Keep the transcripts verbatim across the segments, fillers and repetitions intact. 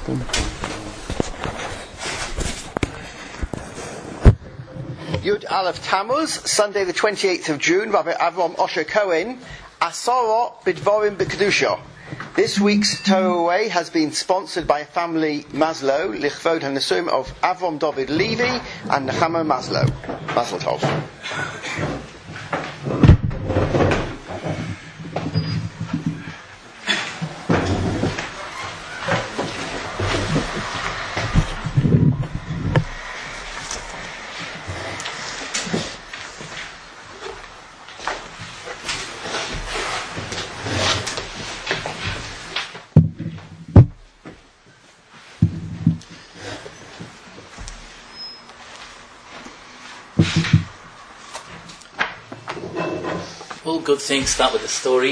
Yud Aleph Tammuz, Sunday the twenty-eighth of June, Rabbi Avram Osher Cohen, Asara Bidvorim B'Kedusha. This week's Torah Way has been sponsored by family Maslow, Lichvod HaNesuim of Avram David Levy and Nechama Maslow. Mazel Tov. All good things start with a story.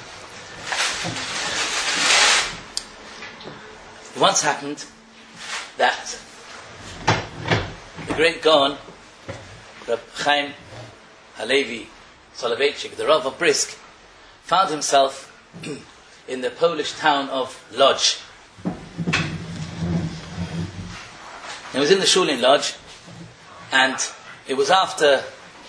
It once happened that the great Gaon, Reb Chaim Halevi Soloveitchik, the Rav of Brisk, found himself in the Polish town of Lodz. He was in the shul in Lodz, and it was after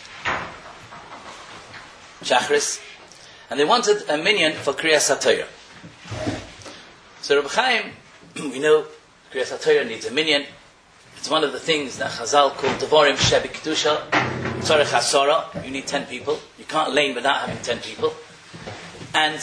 Shachris, and they wanted a minyan for Kriyas HaTorah. So Reb Chaim, we know Kriyas HaTorah needs a minyan. It's one of the things that Chazal called Devorim Shebi Kedusha, Tzorech HaSora. You need ten people. You can't lane without having ten people. And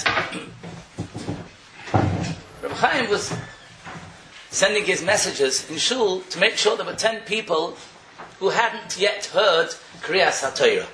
Reb Chaim was sending his messages in shul to make sure there were ten people who hadn't yet heard Kriyas HaTorah.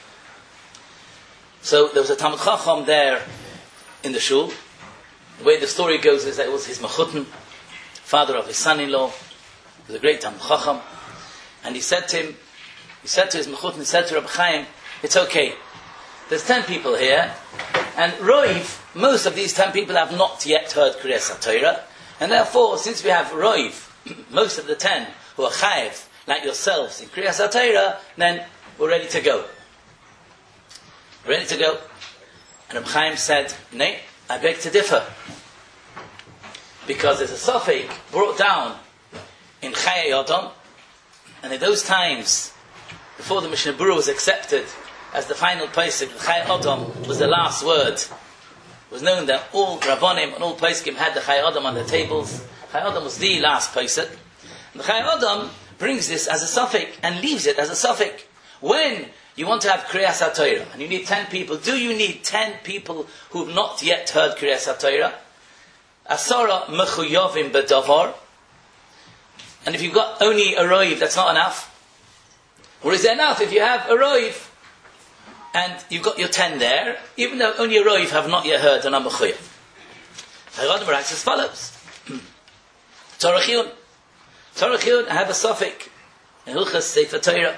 So there was a Talmud Chacham there in the shul. The way the story goes is that it was his Mechutin, father of his son-in-law. He was a great Talmud Chacham. And he said to him, he said to his Mechutin, he said to Reb Chaim, it's okay. There's ten people here, and Roiv, most of these ten people have not yet heard Kriyas HaTorah, and therefore, since we have Roiv, most of the ten who are Chayev, like yourselves, in Kriyas HaTorah, then we're ready to go. Ready to go. And Reb Chaim said, nay, I beg to differ. Because there's a suffix brought down in Chayei Adam, and in those times, before the Mishnah Berurah was accepted as the final pasuk, Chayei Adam was the last word. It was known that all Rabbanim and all Poskim had the Chayei Adam on their tables. Chayei Adam was the last pasuk. And the Chayei Adam brings this as a suffix and leaves it as a suffix. When you want to have Kriyas HaTorah, and you need ten people. Do you need ten people who have not yet heard Kriyas HaTorah? Asara mechuyavim bedavar. And if you've got only a roiv, that's not enough. Or is it enough if you have a roiv, and you've got your ten there, even though only a roiv have not yet heard, and are mechuyav? Chayei writes as follows. Torah Chiyun. Torah Chiyun, I have a suffix in Hilchas Sefer Torah.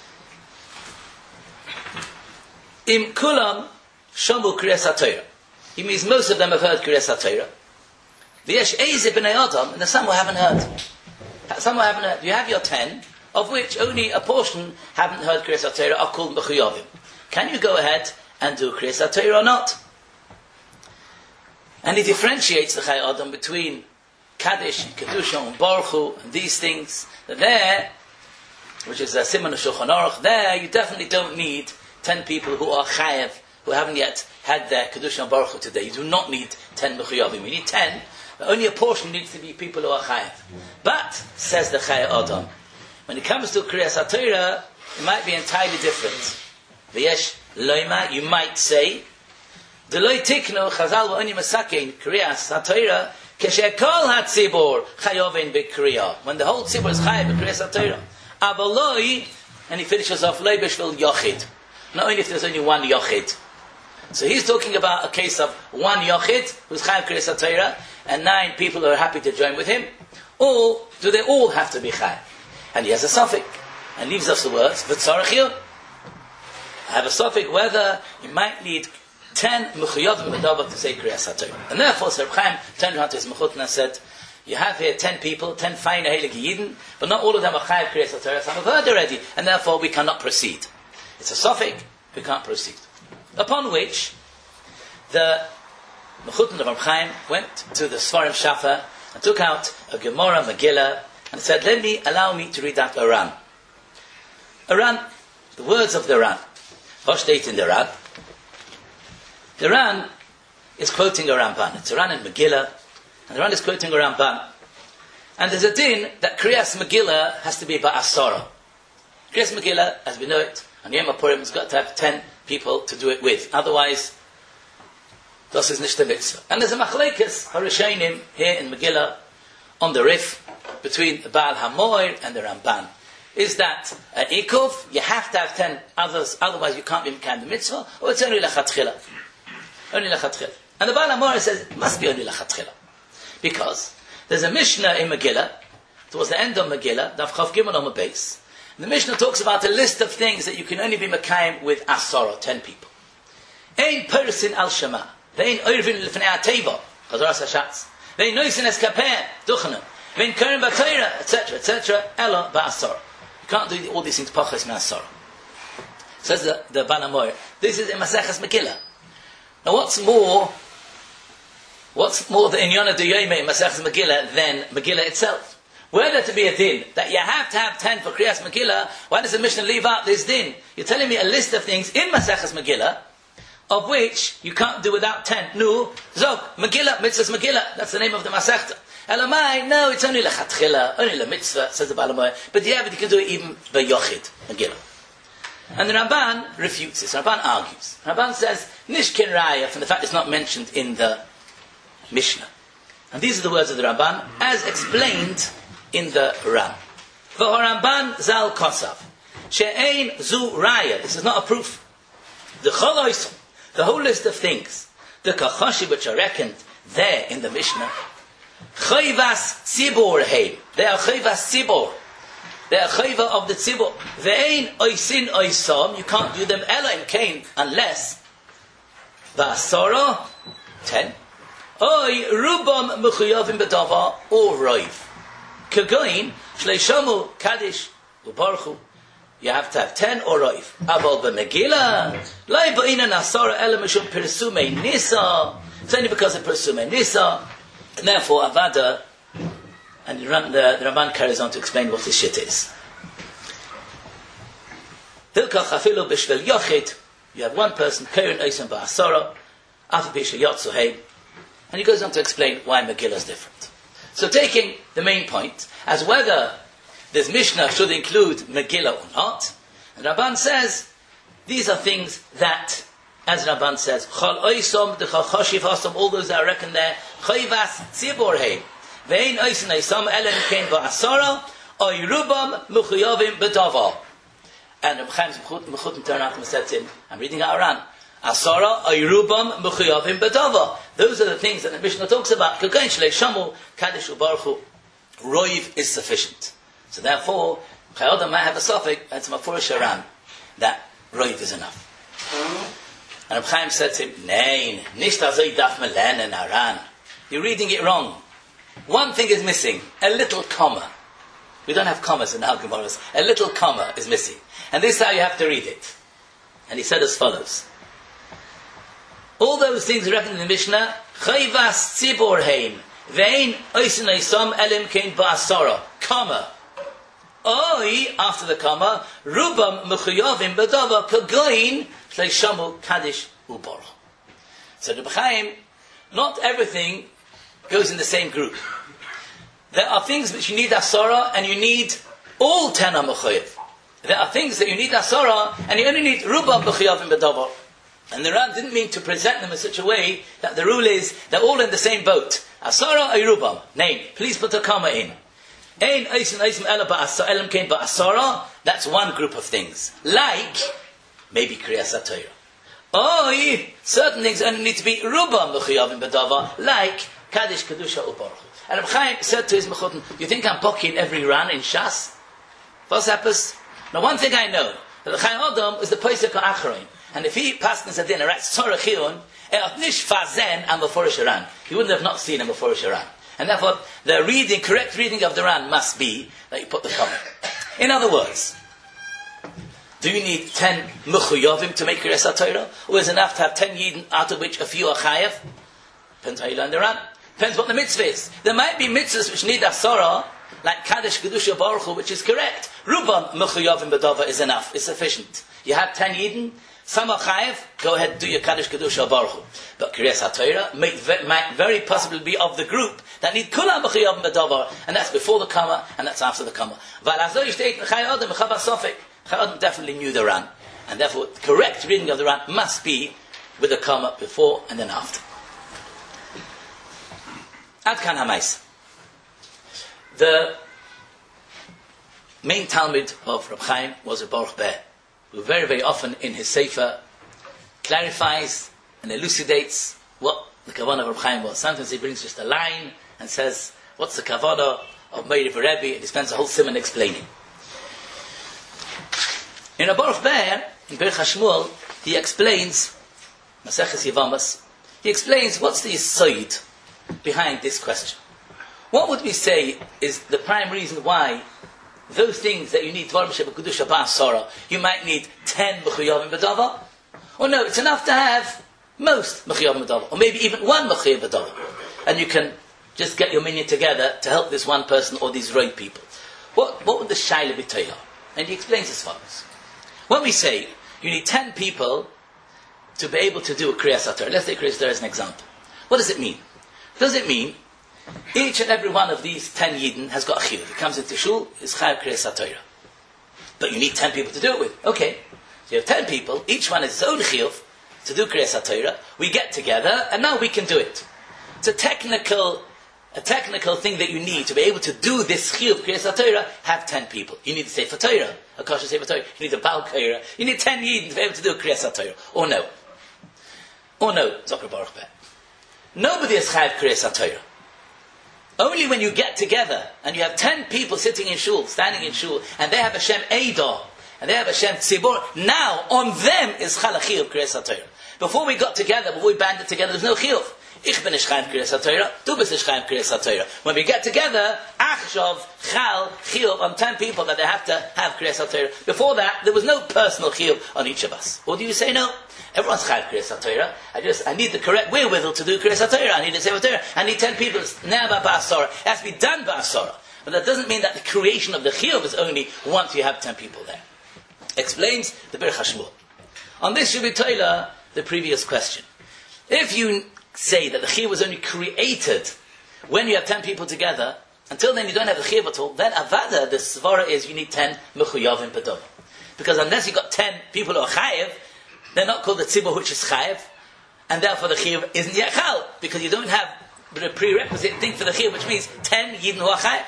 Im kulam shamu Kriyas HaTorah. He means most of them have heard Kriyas HaTorah. V'yesh eize b'nei Adam, and some who haven't heard. Some who haven't heard. You have your ten, of which only a portion haven't heard Kriyas HaTorah, are called mechuyavim. Can you go ahead and do Kriyas HaTorah or not? And he differentiates the Chayei Adam between Kaddish and Kedusha and Baruch Hu and these things. There, which is a Siman of Shulchan Aruch, there you definitely don't need ten people who are chayev, who haven't yet had their Kedusha and Baruch Hu today. You do not need ten mechuyavim. You need ten, but only a portion needs to be people who are chayev. But, says the Chayei Adam, when it comes to Kriyas HaTorah, it might be entirely different. V'yesh loima, you might say, D'loi tiknu chazal v'oni masakein Kriyas HaTorah keshe kol hatzibur chayovin b'kriyah. When the whole tzibur is chayev b'Kriyas HaTorah. Avaloi, and he finishes off, loi b'shvil yochid. Not only if there's only one yochid. So he's talking about a case of one yochid who's chayav Kriyas HaTorah and nine people who are happy to join with him. Or do they all have to be chayav? And he has a suffix and leaves us the words v'tzarech yud. I have a suffix whether you might need ten mechuyavim b'davar to say Kriyas HaTorah. And therefore, Reb Chaim turned around to his mechutin and said, you have here ten people, ten fine heilige Yidden, but not all of them are chayav Kriyas HaTorah. Some have heard already, and therefore we cannot proceed. It's a suffix, we can't proceed. Upon which, the Mechutin of Reb Chaim went to the Sfarim Shafa I took out a Gemara, Megillah, and said, let me, allow me to read out a Ran. A Ran, the words of the Ran. What state in the Ran? The Ran is quoting a Ramban. It's a Ran in Megillah, and the Ran is quoting a Ramban. And there's a din that Kriyas Megillah has to be Ba'asara. Kriyas Megillah, as we know it, on Yom HaPurim, has got to have ten people to do it with. Otherwise, das is nicht the mitzvah. And there's a machlekes, Harishainim, here in Megillah, on the Rif, between the Baal HaMoir and the Ramban. Is that an ikuv, you have to have ten others, otherwise you can't be mekayem the mitzvah, or it's only lechatchila. Only lechatchila. And the Baal HaMoir says, it must be only lechatchila. Because there's a Mishnah in Megillah, towards the end of Megillah, Daf Chav Gimel on the base. And the Mishnah talks about a list of things that you can only be mekayem with asara, ten people. Ein person al shema. Vein oirvin lefnei ateva, chazaras hashatz. Vein noisin eskapeh, duchanu. Vein karen b'teira, et cetera, et cetera. Ella ba'asara. You can't do all these things pachas me'asara. Says the the Baal HaMoir. This is in Maseches Megillah. Now, what's more? What's more the inyana d'yomei in Maseches Megillah than Megillah itself? Were there to be a din that you have to have ten for Kriyas Megillah, why does the Mishnah leave out this din? You're telling me a list of things in Maseches Megillah, of which you can't do without ten. No, Zog, Megillah, Mitzvahs Megillah, that's the name of the Masechta. Elamai, no, it's only Lechatchila, only Le Mitzvah, says the Baal HaMoir, but yeah, but you can do it even by Yochid, Megillah. And the Ramban refutes this, Ramban argues. Ramban says, Nishkin Raya, from the fact it's not mentioned in the Mishnah. And these are the words of the Ramban, as explained in the Ram. V'horamban zal kosav. She'ein zu raya. This is not a proof. The cholois, the whole list of things, the kachashi which are reckoned there in the Mishnah, chayvas tzibor heim. They are chayvas tzibor. They are chayva of the tzibor. Ve'ein oisin oisom. You can't do them ela in kain unless v'asoro, ten. Oy rubam mechuyavim b'dava or roiv. Kagoin, Shleishamu, Kaddish, Ubarchu. You have to have ten or roiv. Aval b'Megillah, Lai ba'ina nasara ela mishum persume nisa. It's only because of persume nisa. And therefore, Avada, and the, the Ramban carries on to explain what this shit is. Hilka chafilu b'shvel yochid. You have one person, Keren Oisam ba'asara, Afi b'shvel yotzuheim. And he goes on to explain why Megillah is different. So taking the main point, as whether this Mishnah should include Megillah or not, and Ramban says, these are things that, as Ramban says, Chol oisom, the chachoshiv hasom, all those that are reckoned there, chayvas tzibor heim, ve'ein oisin oisom, elen kein ba'asara, oy rubam mechuyavim b'dava. And Reb Chaim Mechutin turned out and said to him, I'm reading out Aran, Asara ayrubam mechuyavim b'dava. Those are the things that the Mishnah talks about. Kagoin shlei shamu kaddish ubaruchu. Roiv is sufficient. So therefore, Chayodam might have a suffix. It's mafurish Aran that roiv is enough. And Reb Chaim said to him, "Nein, nicht azay daf melenen Aran. You're reading it wrong. One thing is missing: a little comma. We don't have commas in our Gemaras. A little comma is missing, and this is how you have to read it." And he said as follows. All those things are reckoned in the Mishnah, chayvas tzibor heim, vein oisin oisam elim kein ba'asara, comma. Oi, after the comma, rubam mechuyavim b'dava kagoin shleishamu kaddish ubar. So the Reb Chaim, not everything goes in the same group. There are things which you need asara, and you need all ten mechuyav. There are things that you need asara, and you only need rubam mechuyavim b'dava. And the Ran didn't mean to present them in such a way that the rule is they're all in the same boat. Asara ayrubam. Name. Please put a comma in. Ein oisin oisim ela ba'asara elam kein ba'asara. That's one group of things. Like maybe Kriyas HaTorah. Oi, certain things only need to be rubam mechuyavim b'dava, like Kaddish Kedusha Ubaruch. And Reb Chaim said to his Mechutin, you think I'm poking every Ran in Shas? What's happens? Now one thing I know, that the Chaim Adam is the Pesach HaAcharon. And if he passed in Sadin and writes Tzorah Chiyun, E'ot Nish Fazen and Meforish Ran. He wouldn't have not seen a Meforish Ran. And therefore, the reading, correct reading of the Ran must be that you put the comma. In other words, do you need ten Mechuyavim to make Kriyas HaTorah? Or is it enough to have ten Yidden, out of which a few are Chayav? Depends how you learn the Ran. Depends what the mitzvah is. There might be mitzvahs which need asara, like Kaddish Kedusha Baruch Hu, which is correct. Rubam Mechuyavim B'Dava is enough, is sufficient. You have ten Yidden, some are chayev, go ahead and do your Kaddish Kedusha Baruch Hu. But Kriyas HaTorah might, might very possibly be of the group that need Kulam Mechuyavim B'Dava, and that's before the Kama, and that's after the Kama. V'alazo yishteit Chai Adam Mechav HaSofek. Chai Adam definitely knew the Ran, and therefore the correct reading of the Ran must be with the Kama before and then after. Ad Kan HaMais. The main Talmud of Reb Chaim was Reb Baruch Ber, who very, very often in his Sefer clarifies and elucidates what the Kavanah of Reb Chaim was. Sometimes he brings just a line and says, what's the Kavanah of Meir Rebbe, and he spends a whole simon explaining. In Reb Baruch Ber, in Berich HaShmuel, he explains, Maseches Yevamas, he explains what's the yesod behind this question. What would we say is the prime reason why those things that you need Dvarim Shebekudusha Ba'asara, you might need ten Mechuyavim B'Dava? Or no, it's enough to have most Mechuyavim B'Dava, or maybe even one Mechuyavim B'Dava. And you can just get your minion together to help this one person or these right people. What, what would the Shaila be Toyah? And he explains as follows. When we say you need ten people to be able to do a Kriyas HaTorah, let's take Kriyas HaTorah as an example. What does it mean? Does it mean each and every one of these ten Yidden has got a chiyuv? He comes into shul, is chayav Kriyas HaTorah. But you need ten people to do it with. Okay. So you have ten people, each one has his own chiyuv to do Kriyas HaTorah. We get together, and now we can do it. It's a technical, a technical thing that you need to be able to do this chiyuv Kriyas HaTorah, have ten people. You need to say Torah, a kosher Sefer Torah. You need a Baal Korah. You need ten Yidden to be able to do Kriyas HaTorah. Or no. Or no, Zokra Baruch Ber. Nobody is chayav Kriyas HaTorah. Only when you get together and you have ten people sitting in shul, standing in shul, and they have Hashem Eidah, and they have Hashem Tzibor, now on them is Chal HaChiyuv Kriyas HaTorah. Before we got together, before we banded together, there's no Chiyuv. Ich bin Ishchaim Kriyas HaTorah, du bist Ishchaim Kriyas HaTorah. When we get together, Achshav, Chal, Chiyuv on ten people that they have to have Kriyas HaTorah. Before that, there was no personal Chiyuv on each of us. Or do you say no? Everyone's chayav Kriyas HaTorah. I just, I need the correct wherewithal to do Kriyas HaTorah. I need to say Torah. I need ten people. It's never ba'asara. It has to be done ba'asara. But that doesn't mean that the creation of the chiyuv is only once you have ten people there. Explains the Berich HaShmuel. On this should be Toila, the previous question. If you say that the chiyuv was only created when you have ten people together, until then you don't have the chiyuv at all, then avada, the svara is you need ten mechuyavim b'dava. Because unless you've got ten people who are chayav, they're not called the tzibur which is chayav, and therefore the chiyuv isn't yet chal, because you don't have the prerequisite thing for the chiyuv, which means ten yidden who are chayav.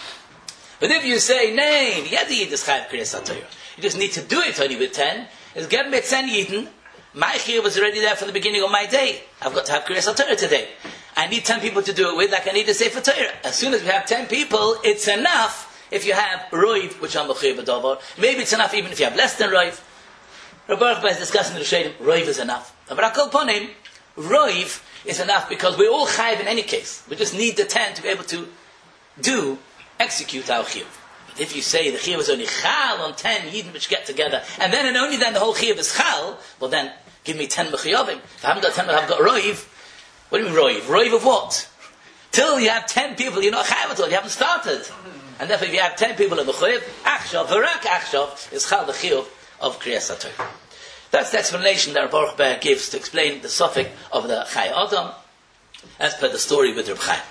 But if you say, nay, yet the yid is chayav Kriyas HaTorah, you just need to do it only with ten, is get me ten yidden, my chiyuv was already there from the beginning of my day, I've got to have Kriyas HaTorah today. I need ten people to do it with, like I need to say for Torah. As soon as we have ten people, it's enough if you have roiv, which I'm mechuyev b'davar. Maybe it's enough even if you have less than roiv. Rabbi Baruch Ber is discussing the Rishonim, roiv is enough. But Akol Ponim, roiv is enough because we're all chayiv in any case. We just need the ten to be able to do, execute our chiyuv. But if you say the chiyuv is only chal on ten yidden which get together, and then and only then the whole chiyuv is chal, well then, give me ten mechuyavim. If I haven't got ten, I've got roiv. What do you mean roiv? Roiv of what? Till you have ten people, you're not chayav at all, you haven't started. And therefore if you have ten people in the chuyev, achshav, v'rak achshav, is chal the chiyuv of Kriyas HaTorah. That's the explanation that Baruch Ber gives to explain the suffix of the Chai Adam, as per the story with Reb Chaim.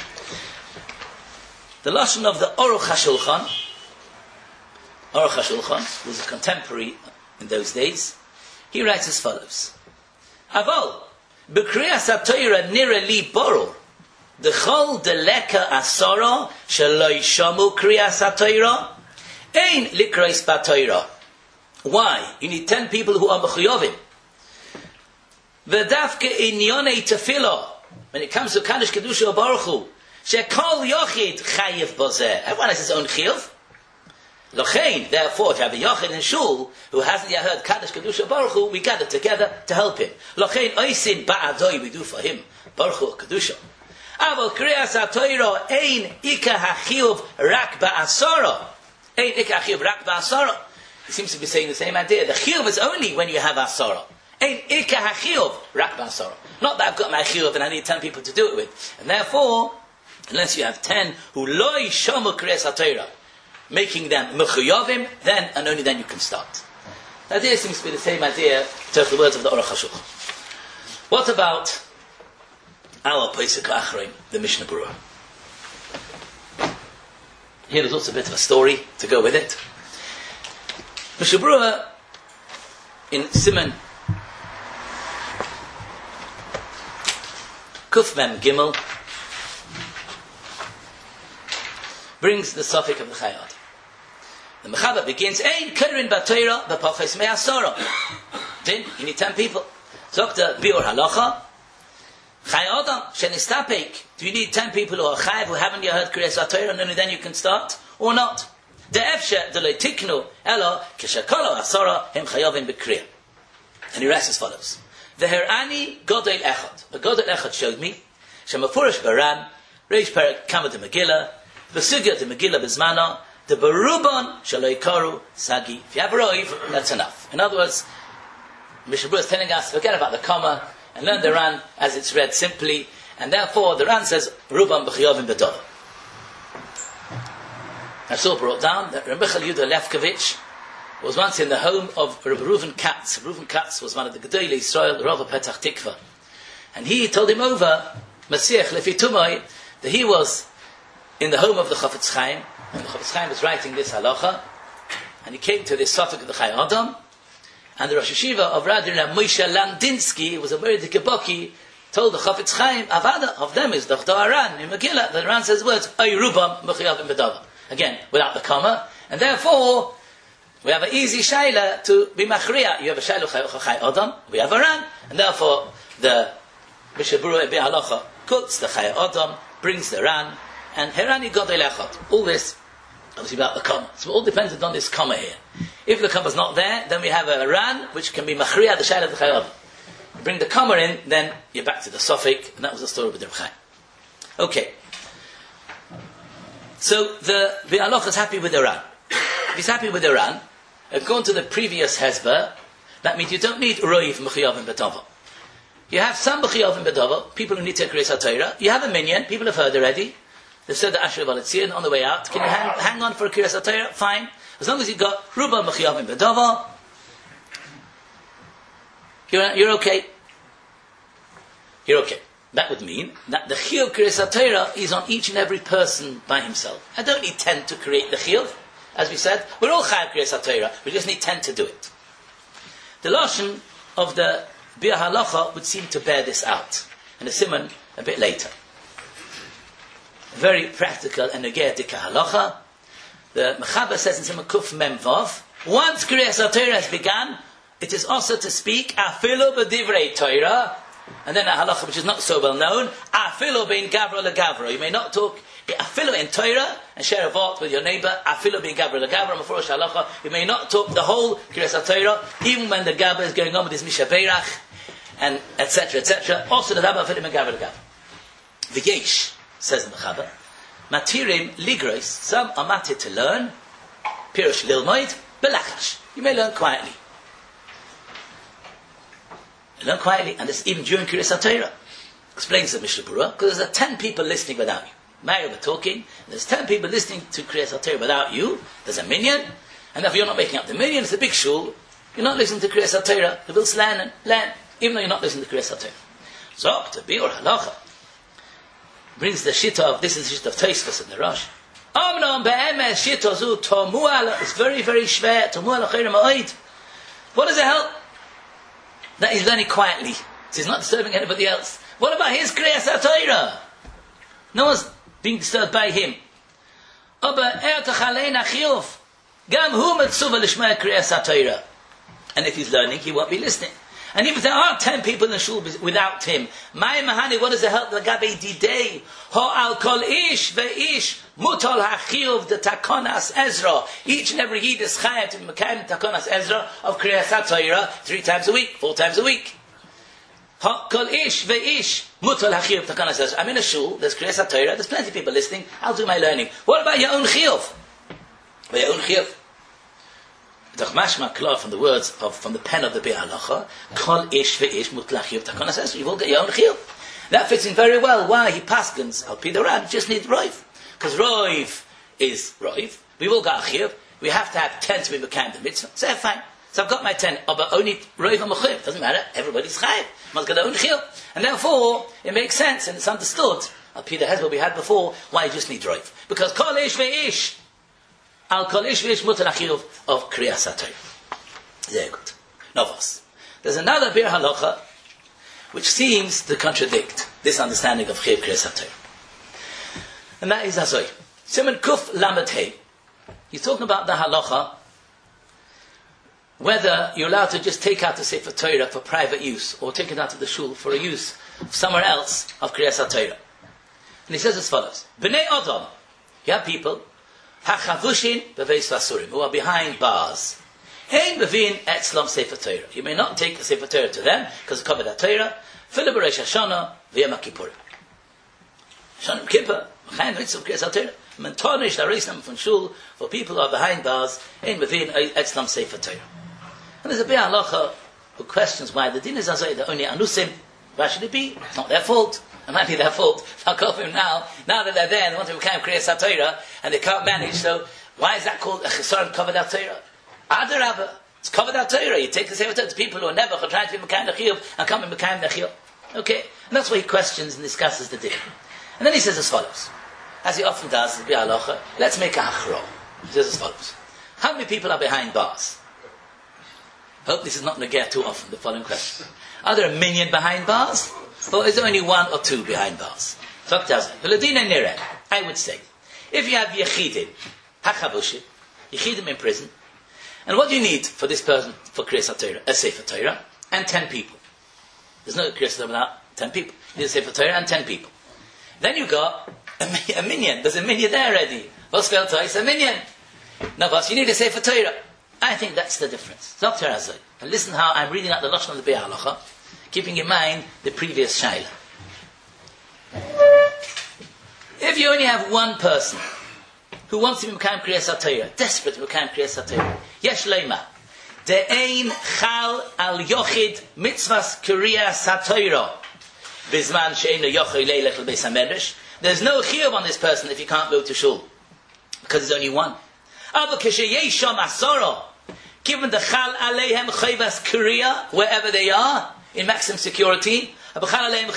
The lashon of the Aruch HaShulchan, Aruch HaShulchan, who was a contemporary in those days, he writes as follows: Aval, b'Kriyas HaTorah nira li boror, d'chol deleka asara shelo yishamu Kriyas HaTorah, ein likros b'Torah. Why? You need ten people who are mechuyavim. V'dafke inyonei tefillah. When it comes to Kaddish Kedusha Baruch Hu, shekol yochid chayiv bozeh. Everyone has his own chiyuv. Lochein, therefore, if you have a yochid in shul who hasn't yet heard Kaddish Kedusha Baruch Hu, we gather together to help him. Lochein oisin ba'adoi, we do for him Baruch Hu Kedusha. Aval Kriyas HaTorah ein ika hachiyuv rak ba'asara. Ein ika hachiyuv rak ba'asara. He seems to be saying the same idea. The chiyuv is only when you have asara. Ein ika hachiyuv rak b'asara. Not that I've got my chiyuv and I need ten people to do it with. And therefore, unless you have ten who loy shomu kriyas HaTorah, making them mechuyavim, then and only then you can start. The idea seems to be the same idea to the words of the Aruch HaShulchan. What about our Pesach Achrein, the Mishnah Berurah? Here is also a bit of a story to go with it. Mishnah Berurah in Siman Kuf Mem Gimel brings the suffix of the Chayei Adam. The Mechaber begins, Ein Kerin B'Torah B'Pachos Me'asara. Then you need ten people. Zokta Biur Halacha. Chayei Adam Shenistapek. Do you need ten people who are chayav who haven't yet heard Kriyas HaTorah and only then you can start, or not? The Efshe Delei Tiknu Elo Kishakolo Asara Hem Chayavim B'Kriyah. And he writes as follows: Veherani Godel Echad. A Godel Echad showed me Shemafurish Baran Reish Perek Kama de Megillah V'Sugya de Megillah B'Zmana the Baruban Shaloi Karu Sagi. If you have a roiv, that's enough. In other words, Mishnah Berurah is telling us, forget about the comma and learn the Ran as it's read simply, and therefore the Ran says Ruban B'Chiyavim B'Dov. I saw brought down that Reb Michael Yehuda Lefkovich was once in the home of Reb Reuven Katz. Reuven Katz was one of the Gedolei Yisrael, the Rav of Petach Tikva, and he told him over Masiach Lefi Tumai that he was in the home of the Chafetz Chaim. And the Chafetz Chaim was writing this halacha, and he came to this suffix of the Chayei Adam, and the Rosh Yeshiva of Radin Moshe Landinsky was a very Kibboki, told the Chafetz Chaim, Avada of them is Dochtor Aran in Megillah. The Aran says words Ay Rubam Mechuyavim B'Dava, again without the comma, and therefore we have an easy shaila to be machriya. You have a shaila Chayei Adam, we have Aran, and therefore the Mishnah Berurah Bi Halacha quotes the Chayei Adam, brings the Ran, and Herani Godel Echad. All this obviously about the comma. So it all dependent on this comma here. If the comma is not there, then we have a ran, which can be machriya, the shayla of the Chayei Adam. You bring the comma in, then you're back to the suffix, and that was the story with the Reb Chaim. Okay. So the the Halacha is happy with the ran. If he's happy with the ran, according to the previous hezbollah, that means you don't need roiv mechiyavim b'tava. You have some mechiyavim b'tava, people who need to Kriyas HaTorah. You have a minyan, people have heard already. They said the Asher Valitzion on the way out. Can you hang, hang on for a Kriyas HaTorah? Fine. As long as you've got Ruba Mechiyavim B'Dava, you're, you're okay. You're okay. That would mean that the Chiyuv Kriyas HaTorah is on each and every person by himself. I don't need ten to create the Chiyuv. As we said, we're all Chayav Kriyas HaTorah. We just need ten to do it. The Lashon of the Biur Halacha would seem to bear this out. And the Siman a bit later. Very practical and negedika halacha. The Mechaber says in Siman Kuf Mem Vav, once Kriyas HaTorah has begun, it is also to speak afilu b'divrei Torah, and then a halacha which is not so well known, afilu bein gavra legavra. You may not talk afilu in Torah and share a vault with your neighbor. Afilu bein gavra legavra. Mafurish halacha. You may not talk the whole Kriyas HaTorah, even when the gavra is going on with his misha beirach and et cetera et cetera. Also the rabba afilu bein gavra legavra. V'yesh. Says the Mechaber, Matirim Ligrois, some are matir to learn, Pirush Lilmoid, Belachash. You may learn quietly. You learn quietly, and this even during Kriyas HaTorah. Explains the Mishnah Berurah, because there's ten people listening without you. Mary were talking, and there's ten people listening to Kriyas HaTorah without you, there's a minyan, and if you're not making up the minyan, it's a big shul, you're not listening to Kriyas HaTorah, you will learn and learn, even though you're not listening to Kriyas HaTorah. So, to Biur Halacha, brings the shita of, this is the shita of Tosfos in the Rosh. Amnon be'emes shita zu tomu'al, it's very, very shver, tomu'al achayim ma'oid. What does it help? That he's learning quietly. So he's not disturbing anybody else. What about his Kriyas HaTorah? No one's being disturbed by him. Aber er tachalein achiyov. Gam hu metzuva l'shmei Kriyas HaTorah. And if he's learning, he won't be listening. And even if there are ten people in the shul without him, my mahani, what does it help? The gabe didei ho al kol ish ve'ish mutal hachiyuv the takonas Ezra. Each and every yid is chayav to mekayim takonas Ezra of Kriyas HaTorah three times a week, four times a week. Ho kol ish ve'ish mutal hachiyuv takonas Ezra. I'm in a shul. There's Kriyas HaTorah. There's plenty of people listening. I'll do my learning. What about your own chiyuv? Your own chiyuv. Mashma Klar from the words of from the pen of the Biur Halacha, Kol ish ve'ish mutlach chiyuv takana says you've all got your own chiyuv. That fits in very well. Why he paskins al pi the Ran just need roiv, because roiv is roiv. We've all got a chiyuv. We have to have ten to be mekayim the mitzvah. So fine. So I've got my ten, but only roiv and mechuyev. Doesn't matter. Everybody's chayiv. Must get their own chiyuv, and therefore it makes sense and it's understood. Al pi the hezbollah we had before. Why you just need roiv? Because Kol ish ve'ish. Al kol ish v'ish mutar achiyuv of kriyas HaTorah. Very good. Novos. There's another Biur Halacha which seems to contradict this understanding of chiyuv kriyas HaTorah. And that is Azoy. Siman Kuf Lamed Hey. He's talking about the halacha whether you're allowed to just take out the Sefer Torah for private use or take it out of the shul for a use somewhere else of kriyas HaTorah. And he says as follows. B'nei Odom. You have people Hachavushin beveis vasurim, who are behind bars. Hein bevin etzlam Sefer Torah. You may not take the Sefer Torah to them because it's covered at Torah. Filu b'Rosh Hashanah v'Yom Kippurim. Hashanah Kippur, Chayin Mitzvah Kriyas HaTorah. Mentonish la reis from shul for people who are behind bars. Hein bevin etzlam Sefer Torah. And there's a Biur Halacha who questions why the din is azay the only anusim. Why should it be? It's not their fault. It might be their fault. I'll call him now. Now that they're there, they want to become Kriyas HaTorah, and they can't manage. So why is that called a chesaron covered out Torah? Adarabah, it's covered out Torah. You take the Sefer Torah to people who are never trying to be Mekayim Nechiyuv and come and Mekayim Nechiyuv. Okay, and that's why he questions and discusses the din. And then he says as follows, as he often does in Biur Halacha, let's make a hachro. He says as follows: how many people are behind bars? Hope this is not negate too often. The following question: are there a million behind bars? Or is there only one or two behind bars? I would say, if you have Yechidim, Hachavushim, Yechidim in prison, and what do you need for this person, for Kriyas HaTorah? A Sefer Torah and ten people. There's no Kriyas HaTorah without ten people. You need a Sefer Torah and ten people. Then you got a, a minion. There's a minion there already. What's spelled twice? A minion. Now, boss, you need a Sefer Torah. I think that's the difference. Doctor Azay. And listen how I'm reading out the Lashon of the Biur Halacha, keeping in mind the previous Shaila. If you only have one person who wants to be Mekayim Kriyas HaTorah, desperate to Mekayim Kriyas HaTorah, Yesh Leima, De'ein Chal Al Yochid Mitzvahs Kriyas HaTorah, Bizman She'ein Yochid Leilech L'Beis HaMedrash. There's no chiyuv on this person if he can't go to shul, because there's only one. Ava K'Sheyei Shom Asoro, given the Chal Aleihem Chayvas Kriya, wherever they are, in maximum security, therefore,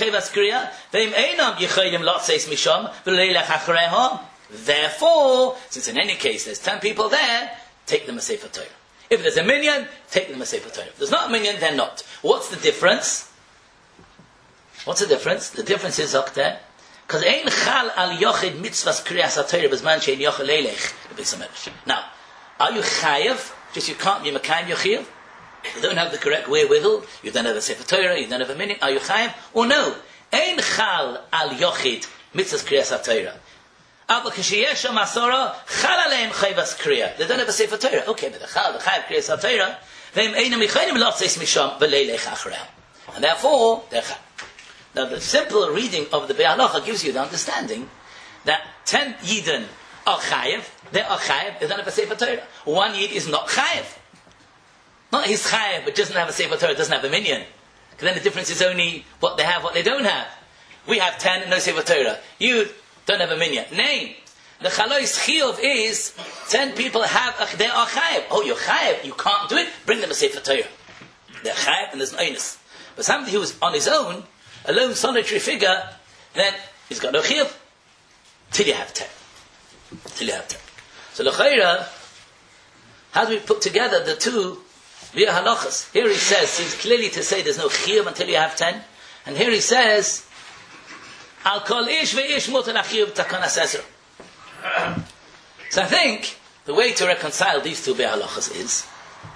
since in any case there's ten people there, take them a Sefer Torah. If there's a minion, take them a Sefer Torah. If there's not a minion, then not. What's the difference? What's the difference? The difference is Okter, because ein chal al yochid mitzvahs kriyas HaTorah b'zman she'en yochel leilech l'beis HaMedrash. Now, are you chayev? Just you can't be mekayim yochiv? You don't have the correct wherewithal, you don't have a Sefer Torah, you don't have a minute, are you chayiv? Or no? Ein chal al yochid mitzvahs kriyas HaTorah. Aber k'sheyesh masora chal aleim chayvas kriya. They don't have a Sefer Torah. Okay, but the chal, the chayiv kriyas HaTorah, ve'im einam yichayim lotzes misham v'leilech achreim. And therefore, they're chayiv. Now the simple reading of the Biur Halacha gives you the understanding that ten Yidden are chayiv, they are chayiv, they don't have a Sefer Torah. One Yid is not chayiv. Not he's chayiv, but doesn't have a Sefer Torah, doesn't have a minyan. Because then the difference is only what they have, what they don't have. We have ten and no Sefer Torah. You don't have a minyan. Nay, the chalois chiyuv is ten people have, a, they are chayiv. Oh, you're chayiv, you can't do it, bring them a Sefer Torah. They're chayiv and there's no onus. But somebody who is on his own, a lone solitary figure, then he's got no chiyuv. Till you have ten. Till you have ten. So l'chayra, how do we put together the two Biur Halachas? Here he says, seems clearly to say there's no chiyuv until you have ten. And here he says, Al kol ish ve'ish mutar chiyuv takanas ezra. So I think the way to reconcile these two Biur Halachas is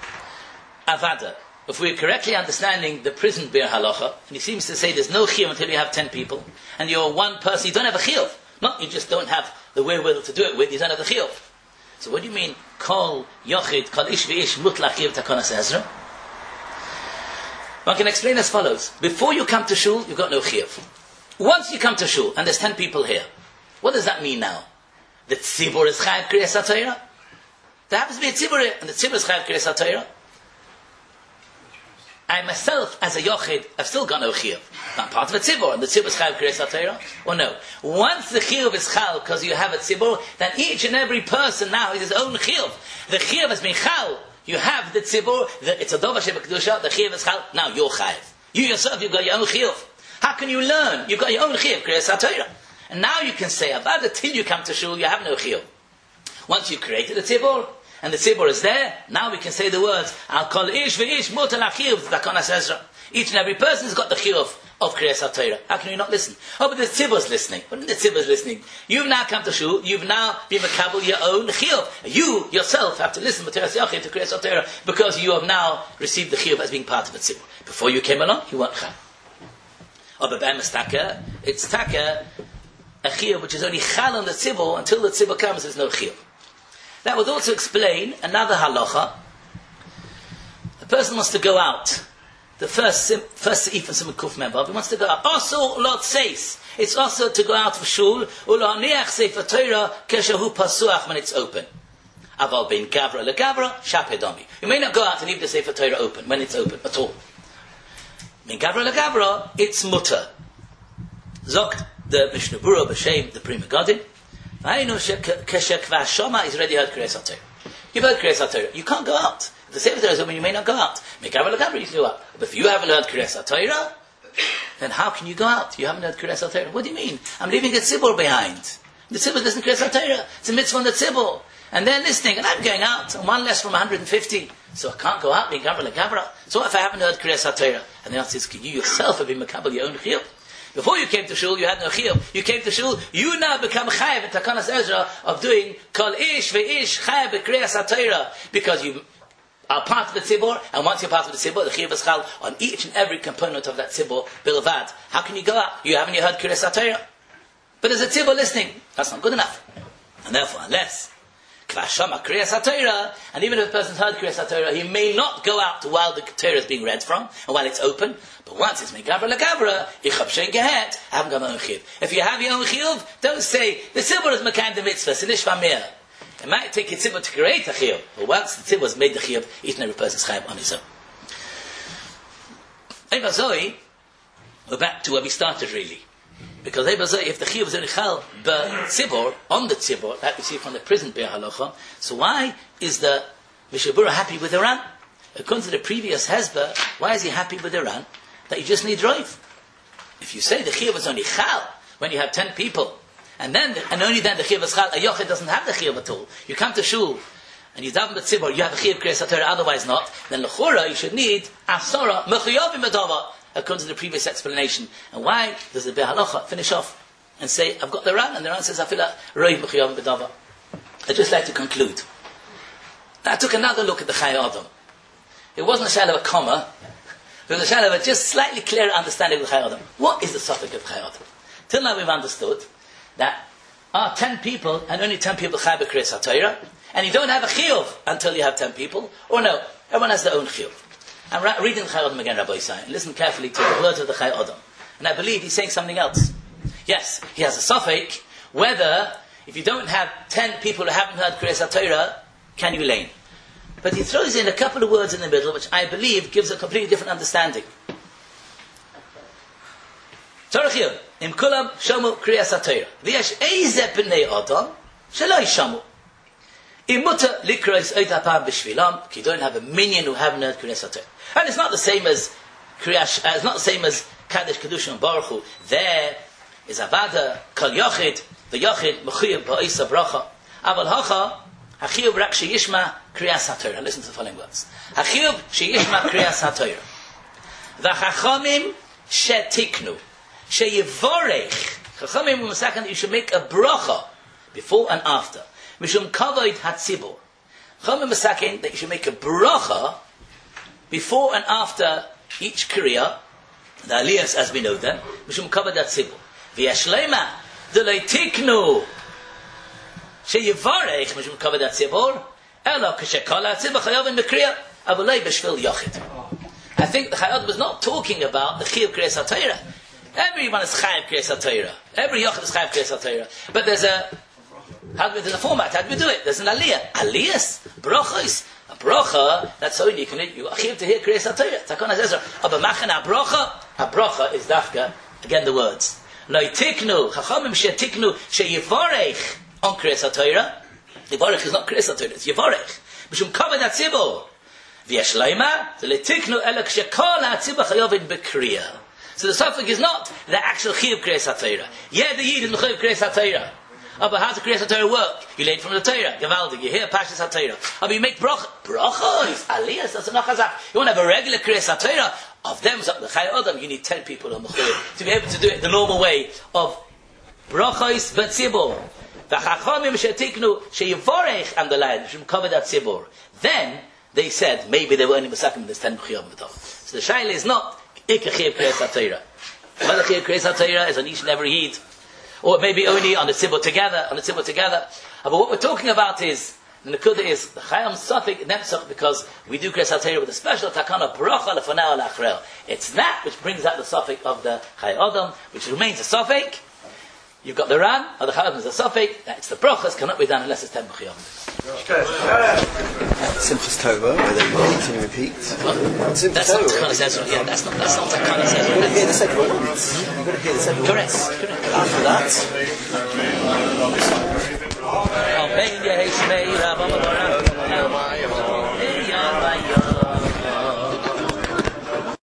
Avada. If we're correctly understanding the prison Biur Halacha, and he seems to say there's no chiyuv until you have ten people, and you're one person, you don't have a chiyuv. Not you just don't have the wherewithal to do it with, you don't have the chiyuv. So what do you mean, kol yochid, kol ish v'ish mutar chiyuv takanas ezra? One can explain as follows. Before you come to shul, you've got no chiyuv. Once you come to shul, and there's ten people here, what does that mean now? The tzibur is chayiv kriyas HaTorah? There happens to be a tzibur, and the tzibur is chayav kriyas HaTorah. I myself, as a yochid, have still got no chiyuv. I'm part of a tzibur, and the tzibur is chayav kriyas HaTorah. Or no? Once the chiyuv is chal, because you have a tzibur, then each and every person now is his own chiyuv. The chiyuv has been chal. You have the tzibur, the, it's a dova sheba kedusha, the chiyuv is chal, now you're chayav. You yourself, you've got your own chiyuv. How can you learn? You've got your own chiyuv, kriyas HaTorah. And now you can say, about until you come to shul, you have no chiyuv. Once you've created a tzibur, and the tzibur is there, now we can say the words, Al kol ish ve'ish mutar lachiyuv, Dakonas Ezra. Each and every person has got the chiyuv of kriyas HaTorah. How can you not listen? Oh, but the tzibur is listening. What the tzibur is listening? You've now come to shul, you've now been makabel your own chiyuv. You yourself have to listen to kriyas HaTorah because you have now received the chiyuv as being part of the tzibur. Before you came along, you weren't chal. Oh, but b'emes taka, it's taka, a chiyuv which is only chal on the tzibur, until the tzibur comes, there's no chiyuv. That would also explain another halacha. A person wants to go out. The first sim, first seif and Simon Kuf member, he wants to go out. Also, Lord says, it's also to go out of shul, ulaniach sefer Torah keshahu pasuach, when it's open. Aval bin gavra legavra shapedomi. You may not go out and leave the sefer Torah open when it's open at all. Bin gavra legavra, it's mutter. Zokt the Mishnah Berurah b'shem the Pri Megadim. I know Keshekva Shoma is ready heard Kriyas HaTorah. You've heard Kriyas HaTorah. You can't go out. If the Sefer Torah is open, you may not go out. Mekabel Gabra, you can go out. But if you haven't heard Kriyas HaTorah, then how can you go out? You haven't heard Kriyas HaTorah. What do you mean? I'm leaving a tzibur behind. The tzibur doesn't Kriyas HaTorah. It's a mitzvah on the tzibur. And they're listening, and I'm going out. I'm one less from one hundred fifty. So I can't go out. Mekabel Gabra. So what if I haven't heard Kriyas HaTorah? And the answer is, can you yourself have been Mekabel your own chiyuv? Before you came to shul, you had no chiyuv. You came to shul, you now become chayav in Takanas Ezra of doing kol ish ve'ish chayav b'kriyas HaTorah, because you are part of the tzibur, and once you're part of the tzibur, the chiyuv is chal on each and every component of that tzibur bilvad. How can you go out? You haven't heard kriyas HaTorah, but there's a tzibur listening. That's not good enough. And therefore, unless Kvashama kriyas HaTorah, and even if a person's heard kriyas HaTorah, he may not go out while the Torah is being read from, and while it's open. But once it's megavra legavra, ichab shein gehet, I haven't got my own chiyuv. If you have your own chiyuv, don't say the tzibur is mekayim the mitzvah, sinish v'amir. It might take a tzibur to create a chiyuv, but once the tzibur has made the chiyuv, each and every person's chiyuv on his own. Eva Zoe, we're back to where we started really. Because if the chiyuv is only chal b'tzibur, on the tzibur, like we see from the prison be'er halacha, so why is the Mishnah Berurah happy with Iran? According to the previous hezbollah, why is he happy with Iran? That you just need drive. If you say the chiyuv is only chal when you have ten people, and then and only then the chiyuv is chal, a yochid doesn't have the chiyuv at all. You come to shul and you daven b'tzibur, you have a chiyuv kriyas HaTorah, otherwise not. Then l'chora you should need asara mechuyavim b'dava, according to the previous explanation. And why does the Be'er Halacha finish off and say, I've got the Ran, and the Ran says, I feel like roiv mechuyavim b'dava. I'd just like to conclude. I took another look at the Chayei Adam. It wasn't a shayla of a comma. It was a shayla of a just slightly clearer understanding of the Chayei Adam. What is the suffix of Chayei Adam? Till now we've understood that are ten people, and only ten people chai b'kriyas HaTorah, and you don't have a chiyuv until you have ten people, or no, everyone has their own chiyuv. I'm ra- reading the Chayei Adam again, Rabbi Yisai, and listen carefully to the words of the Chayei Adam. And I believe he's saying something else. Yes, he has a suffix, whether, if you don't have ten people who haven't heard kriyas HaTorah, can you lane? But he throws in a couple of words in the middle, which I believe gives a completely different understanding. Torah chiyuv, im kulam shamu kriyas HaTorah. V'yesh eize b'nei Adam, sheloi shamu. Im mutter likros oit hapam b'shvilam, ki you don't have a minion who haven't heard kriyas HaTorah. And it's not the same as kriyas, uh, it's not the same as Kaddish, Kedusha, and Baruch Hu. There is avada, kol yochid, the yochid, mechuyev ba'isa bracha. Aval hacha, hachiyuv rak sheyishma kriyas HaTorah. Listen to the following words. Hachiyuv sheyishma kriyas HaTorah. V'chachamim shetiknu. Sheyivorech. Chachamim were second that you should make a bracha before and after. Mishum kavod hatzibur. Chachamim were second that you should make a bracha before and after each kriya, the aliyahs as we know them. Mishum kavod hatzibur. V'yashleima delay tiknu. Sheyivorech mishum kavod hatzibur. Ela k'shekal hatzibur chayavim mekriya avulei b'shvil yochid. I think the Chayei Adam was not talking about the chiyuv kriyas HaTorah. Everyone is chayav kriyas HaTorah. Every yochid is chayav kriyas HaTorah. But there's a How do we do the format? How do we do it? There's an aliyah. Aliyahs, brachos. A bracha, that's only you can you achieve to hear Kriyas HaTorah. Takon HaZezra. Aber machen a bracha, a bracha is dafka, again the words. Lo yitiknu, chachamim shetiknu, sheyivarech on Kriyas HaTorah. Yivarech is not Kriyas HaTorah, it's Yivarech. Mishum kavod hatzibur. V'yesh loima, the letiknu ela kshekol hatzibur chayovin b'kriyah. So the suffix is not the actual chiyuv Kriyas HaTorah. Yeah, the yid is the chiyuv Kriyas HaTorah. Oh, but how does Kriyas HaTorah work? You learn from the Torah, Gavaldik, you hear Pashas HaTorah. Oh, but you make bracha. Bracha is aliyas, that's enough chazak. You want to have a regular Kriyas HaTorah? Of them, so the Chai Adam, you need ten people on the Chayim to be able to do it the normal way of brachos v'tzibur. The Chachamim shetiknu sheyivorech and the line, should cover that tzibur. Then, they said, maybe they were only masakim, there's ten b'chiyam b'tov. So the Shaila is not ikachiyah Kriyas HaTorah. Whether Chiyah Kriyas HaTorah is on each and every Yid. Or maybe only on the tzibur together, on the tzibur together. Uh, but what we're talking about is, the Nekuda is, the Chayam Safik Nemsach, because we do Kriyas HaTorah with a special takana, bracha lefanah al-achrel. It's that which brings out the Safik of the Chai Adam, which remains a Safik. You've got the Ran, or the Chai Adam is a Safik, it's the brachas, cannot be done unless it's ten b'chiyam. Simchas Torah, where they repeat and repeat. Well, that's not Takana Zezra, yeah, that's not, that's not Takana Zezra. You've got to hear the second one. You've got to hear the second one. Correct, correct. After that, Amen, Yehei Shmei, Rav Amadorah.